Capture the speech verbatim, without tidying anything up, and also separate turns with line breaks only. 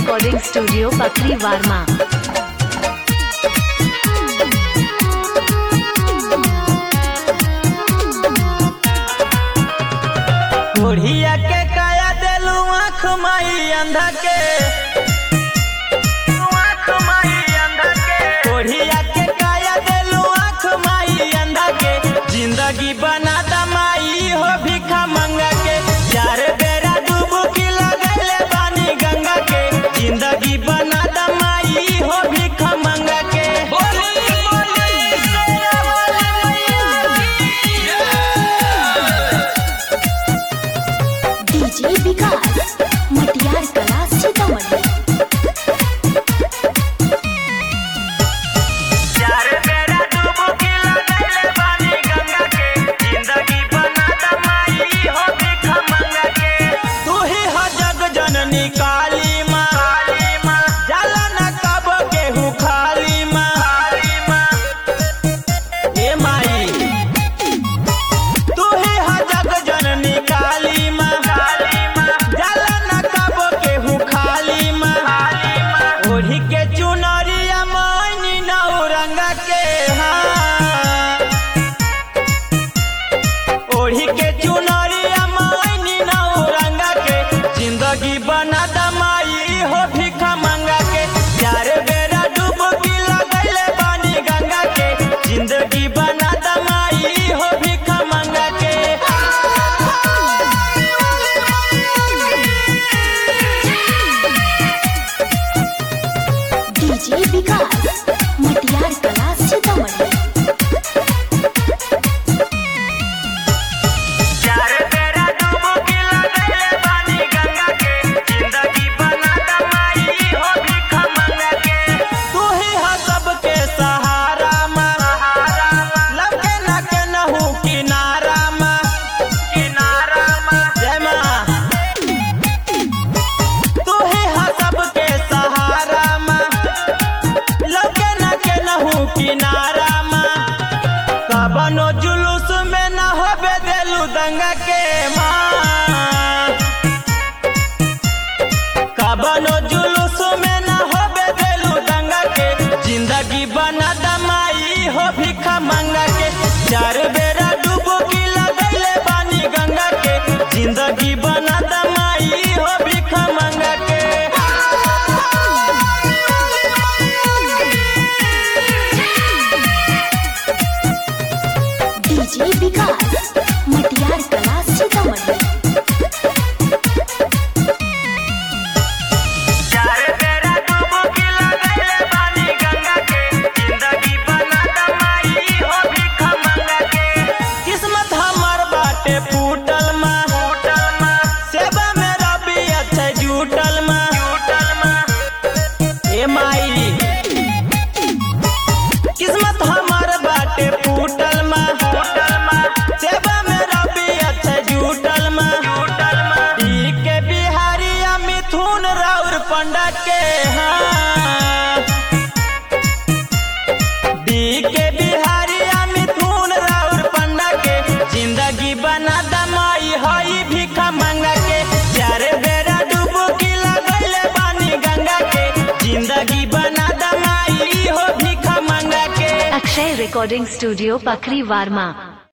Recording studio Pakri वार्मा।
बुढ़िया के काया देलू आँख माई अंधा के, आँख माई अंधा के। बुढ़िया के काया देलू आँख माई अंधा के, जिंदगी बना दमाई हो भिखा मंगा के। चार बेरा डुबकी लगले बानी गंगा के, जिंदगी बना दमाई हो भिखा मंगा के।
डीजे विकास मटियार कला सीतामढ़ी।
चार बेरा डुबकी लगले बानी गंगा के, जिंदगी बना दमाई हो भिखा मंगा के। तू ही हो जग जननी काली माँ, जाला न कब केहू खाली माँ। ए माई तू ही हो जग जननी काली माँ, जाला न कब केहू खाली माँ। ओढ़ी के चुनरिया मैनी नौरंगा के, हाँ ओढ़ी के चुनरिया मैनी नौरंगा के, जिंदगी बना दमाई हो भिखा मंगा के। चार बेरा डुबकी लगले बानी गंगा के, जिंदगी बना दमाई हो भिखा मंगा के।
डीजे विकास मटियार कला सीतामढ़ी।
चार बेरा डुबकी लगले बानी गंगा के, जिंदगी बना दमाई हो भिखा मंगा के। तू ही हो सबके सहारा माँ, लगे न के नहू किनारा माँ, किनारा माँ। जय माँ तू ही हो सबके सहारा माँ, लगे न के नहू किनारा माँ। कबनो जुलूस में न होबे देलू दंगा के माँ, कबनो जुलूस में न होबे देलू दंगा के, जिंदगी बना दमाई हो भिखा मंगा के। चार बेरा डुबकी लगले बानी गंगा के, जिंदगी बना दमाई हो भिखा मंगा के।
डीजे विकास मटियार कला सीतामढ़ी।
चार बेरा डुबकी लगले बानी गंगा के, जिंदगी बना दमाई हो भिखा मंगा के। किस्मत हमर बाटे फूटल माँ, सेवा में रबी अच्छा जुटल माँ। ए माई किस्मत हमर बाटे फूटल माँ, सेवा में रबी अच्छा जुटल माँ। डी के बिहारिया मिथुन राउर पंडा के, हाँ डी के बिहारिया मिथुन राउर पंडा के, जिंदगी बना दमाई हई भिखा मंगा के। चार बेरा डुबकी लगले बानी गंगा के, जिंदगी बना दमाई हो भिखा मंगा के।
Akshay recording studio Pakri वार्मा।